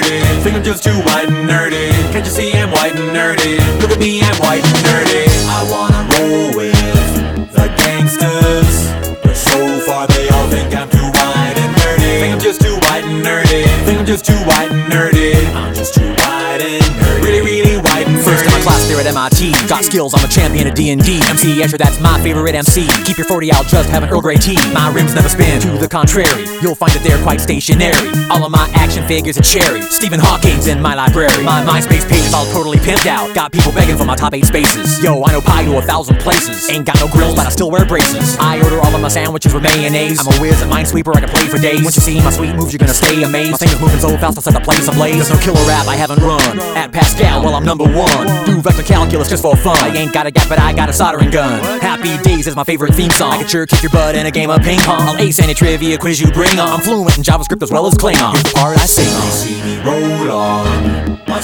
nerdy. Think I'm just too white and nerdy. Can't you see I'm white and nerdy? Look at me, I'm white and nerdy. I wanna roll with the gangsters, but so far they all think I'm too white and nerdy. Think I'm just too white and nerdy. Think I'm just too white and nerdy. I'm just too white and nerdy. Really, really white and nerdy. First in my class there at MIT. Got skills, I'm a champion at D&D. MC Escher, that's my favorite MC. Keep your 40 out, just have an Earl Grey tea. My rims never spin, to the contrary. You'll find that they're quite stationary. All of my action figures are cherry. Stephen Hawking's in my library. My MySpace page is all totally pimped out. Got people begging for my top 8 spaces. Yo, I know pie to 1,000 places. Ain't got no grills, but I still wear braces. I order all of my sandwiches with mayonnaise. I'm a whiz at Minesweeper, I can play for days. Once you see my sweet moves, you're gonna stay amazed. My fingers moving so fast, I'll set the place ablaze. There's no killer rap I haven't run. At Pascal, well I'm number 1. Do vector calculus just for fun. I ain't got a gap, but I got a soldering gun. Happy Days is my favorite theme song. I can sure kick your butt in a game of ping pong. I'll ace any trivia quiz you bring on. I'm fluent in JavaScript as well as Klingon. Here's the part I sing You on. see me roll on my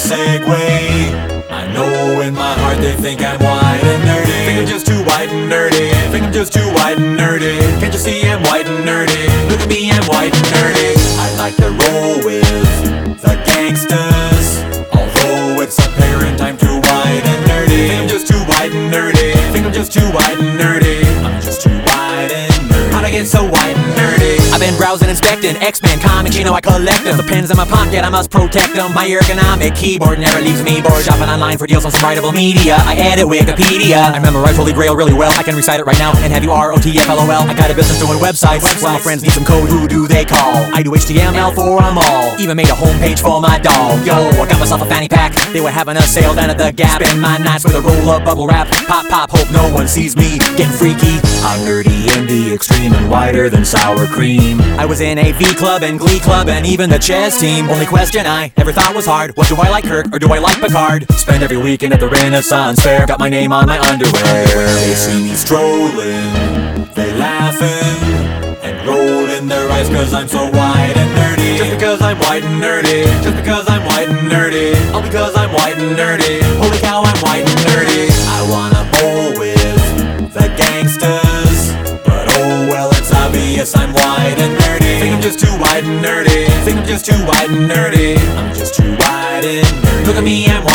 Segway. I know in my heart they think I'm white and nerdy. Think I'm just too white and nerdy. Think I'm just too white and nerdy. Can't you see I'm white and nerdy? Look at me, I'm white and nerdy. I like to roll with the gangsters, although it's apparent I'm too white and nerdy. Think I'm just too white and nerdy. Think I'm just too white and nerdy. I'm just too white and nerdy. How'd I get so white and nerdy? I've been browsing, inspecting X-Men comics, you know I collect them. The pens in my pocket, I must protect them. My ergonomic keyboard never leaves me bored. Shopping online for deals on some writable media. I edit Wikipedia. I memorize Holy Grail really well. I can recite it right now and have you ROTFLOL. I got a business doing websites. Well, my friends need some code, who do they call? I do HTML for them all. Even made a homepage for my dog. Yo, I got myself a fanny pack. They were having a sale down at the Gap. Spend my nights with a roll-up bubble wrap. Pop, pop, hope no one sees me getting freaky. I'm nerdy in the extreme and whiter than sour cream. I was in AV Club and Glee Club and even the chess team. Only question I ever thought was hard: what do I like, Kirk, or do I like Picard? Spend every weekend at the Renaissance Fair. Got my name on my underwear. They see me strolling, they laughing and rolling their eyes, cause I'm so white and nerdy. Just because I'm white and nerdy. Just because I'm white and nerdy. All because I'm white and nerdy. Holy cow, I'm white and nerdy. I wanna bowl with the gangsters, but oh well, it's obvious I'm white and nerdy. Think I'm just too white and nerdy. Think I'm just too white and nerdy. I'm just too white and nerdy. Look at me, I'm white